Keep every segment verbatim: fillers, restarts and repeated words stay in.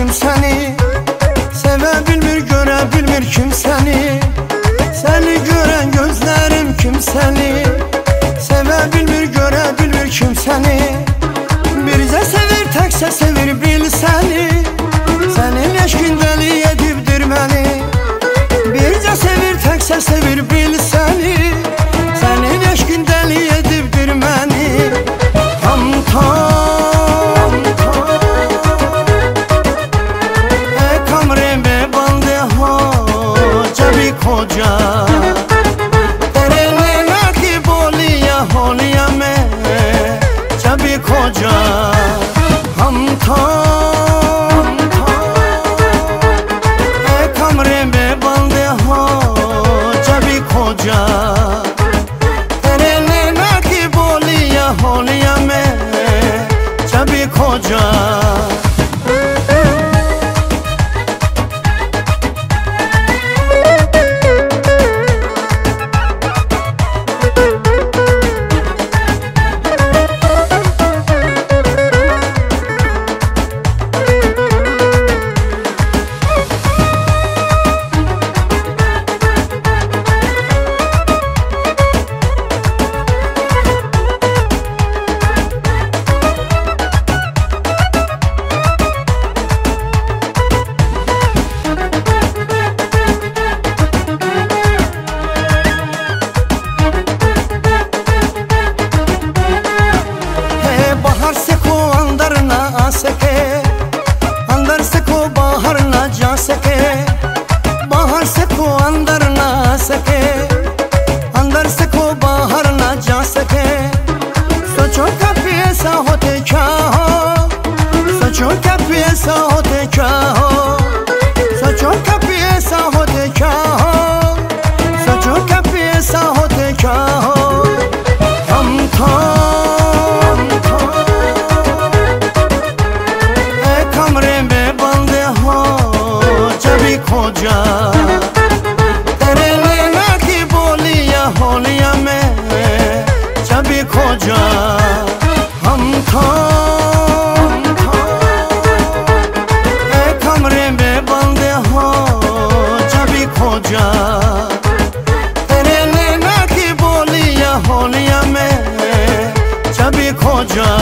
seni. Seve bilmir, göre bilmir kimseni. Seni gören gözlerim kimseni. Seve bilmir, göre bilmir kimseni. Bircə sevir, təkcə sevir bil səni. Sənin eşqin dəli edibdir məni. Bircə sevir, təkcə sevir bil səni. Sənin eşqin dəli edibdir məni. Tam tam tam E kamre be bande ho jabi khoja tere nena ki boliya holiya me jabi khoja hum tham E kamre be bande ho jabi khoja tere nena ki boliya holiya me jabi khoja सके अंदर से को बाहर ना जा सके बाहर से को अंदर ना आ सके अंदर से को बाहर ना जा सके सोचो कभी ऐसा होते क्या हो सोचो कभी ऐसा होते क्या हो सोचो कभी ऐसा होते क्या हो सोचो कभी ऐसा होते क्या हो हम तो खोजा तेरे नैना की बोलिया होलिया में जबी खोजा हम तो ए कमरे में बंद हो जबी खोजा तेरे नैना की बोलिया होलिया में जबी खोजा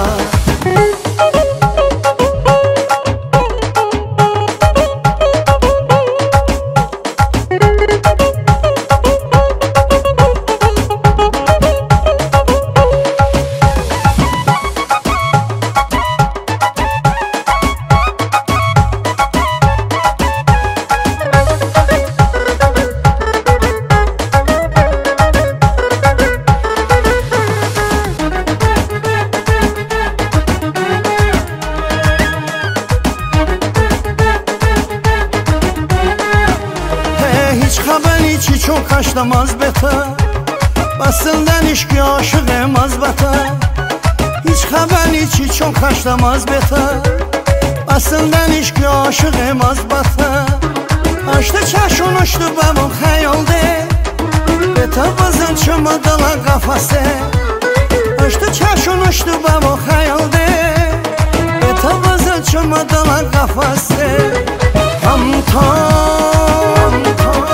Xəbəri ki çox qaşlamaz bətə Basından işqi aşıq emaz bətə Hiç xəbəri ki çox qaşlamaz bətə Basından işqi aşıq emaz bətə Açdı çaşın uçdu bəmum xəyaldə Bətə bazın çımıdıla qafası Açdı çaşın uçdu bəmum xəyaldə Bətə bazın çımıdıla qafası Tam tam tam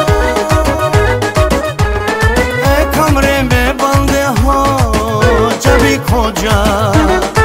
कमरे में बंद हो जबी खोजा